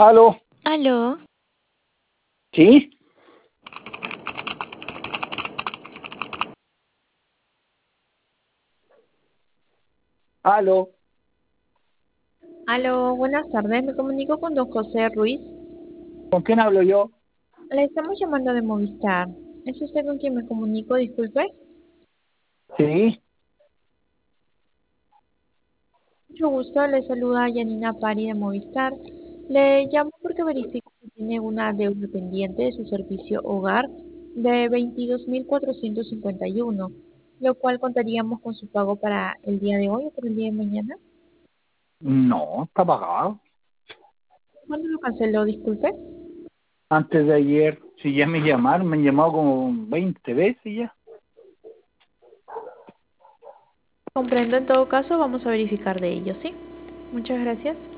Aló, Aló, ¿sí? Aló, Aló, buenas tardes. Me comunico con don José Ruiz. ¿con quién hablo yo? Le estamos llamando de Movistar. ¿Es usted con quien me comunico? Disculpe. Sí, Mucho gusto. Le saluda Yanina Pari de Movistar. Le llamo porque verifico que tiene una deuda pendiente de su servicio hogar de 22.451, lo cual contaríamos con su pago para el día de hoy o para el día de mañana. no, está pagado. ¿Cuándo lo canceló? Disculpe. Antes de ayer, si ya me llamaron, me han llamado como 20 veces ya. Comprendo. En todo caso, vamos a verificar de ello, ¿sí? Muchas gracias.